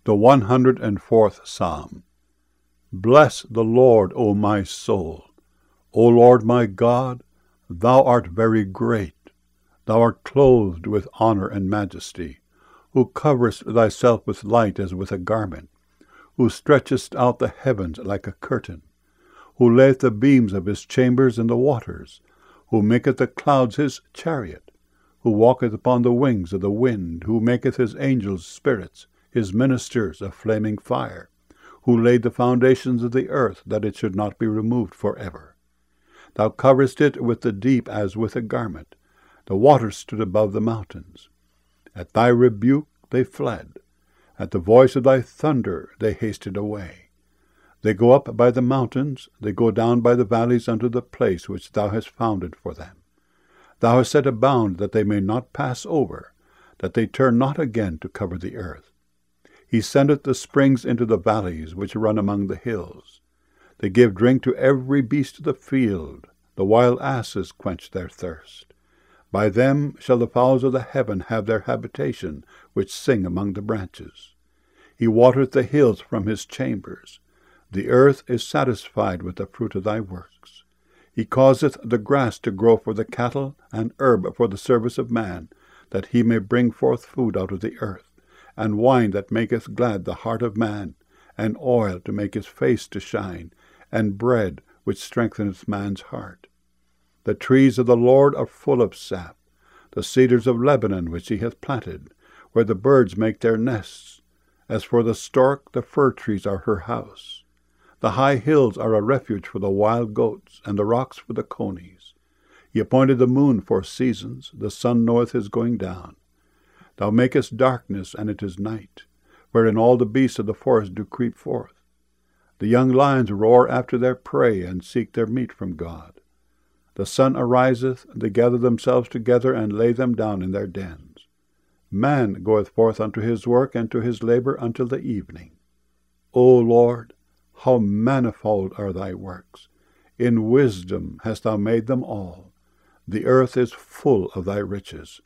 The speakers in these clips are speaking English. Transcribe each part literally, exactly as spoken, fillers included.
The one hundred and fourth Psalm. Bless the Lord, O my soul. O Lord my God, thou art very great. Thou art clothed with honor and majesty, who coverest thyself with light as with a garment, who stretchest out the heavens like a curtain, who layeth the beams of his chambers in the waters, who maketh the clouds his chariot, who walketh upon the wings of the wind, who maketh his angels spirits, his ministers a flaming fire, who laid the foundations of the earth, that it should not be removed for ever. Thou coverest it with the deep as with a garment. The waters stood above the mountains. At thy rebuke they fled. At the voice of thy thunder they hasted away. They go up by the mountains, they go down by the valleys unto the place which thou hast founded for them. Thou hast set a bound that they may not pass over, that they turn not again to cover the earth. He sendeth the springs into the valleys which run among the hills. They give drink to every beast of the field. The wild asses quench their thirst. By them shall the fowls of the heaven have their habitation, which sing among the branches. He watereth the hills from his chambers. The earth is satisfied with the fruit of thy works. He causeth the grass to grow for the cattle, and herb for the service of man, that he may bring forth food out of the earth, and wine that maketh glad the heart of man, and oil to make his face to shine, and bread which strengtheneth man's heart. The trees of the Lord are full of sap, the cedars of Lebanon which he hath planted, where the birds make their nests. As for the stork, the fir trees are her house. The high hills are a refuge for the wild goats, and the rocks for the conies. He appointed the moon for seasons, the sun knoweth his going down. Thou makest darkness, and it is night, wherein all the beasts of the forest do creep forth. The young lions roar after their prey, and seek their meat from God. The sun ariseth, they gather themselves together, and lay them down in their dens. Man goeth forth unto his work, and to his labor until the evening. O Lord, how manifold are thy works! In wisdom hast thou made them all. The earth is full of thy riches.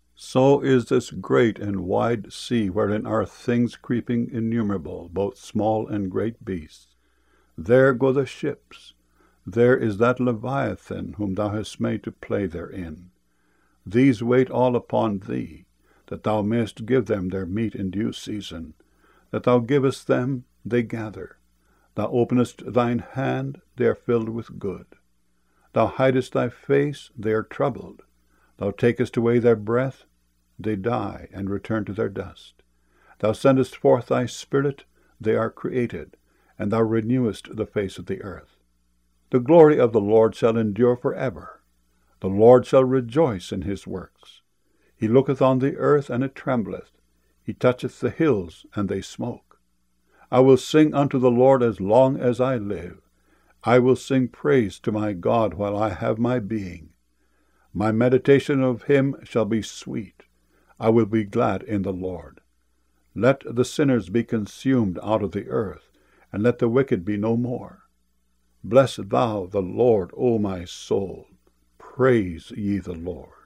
So is this great and wide sea, wherein are things creeping innumerable, both small and great beasts. There go the ships. There is that Leviathan, whom thou hast made to play therein. These wait all upon thee, that thou mayest give them their meat in due season. That thou givest them, they gather. Thou openest thine hand, they are filled with good. Thou hidest thy face, they are troubled. Thou takest away their breath, they die, and return to their dust. Thou sendest forth thy Spirit, they are created, and thou renewest the face of the earth. The glory of the Lord shall endure for ever. The Lord shall rejoice in his works. He looketh on the earth, and it trembleth. He toucheth the hills, and they smoke. I will sing unto the Lord as long as I live. I will sing praise to my God while I have my being. My meditation of him shall be sweet. I will be glad in the Lord. Let the sinners be consumed out of the earth, and let the wicked be no more. Bless thou the Lord, O my soul. Praise ye the Lord.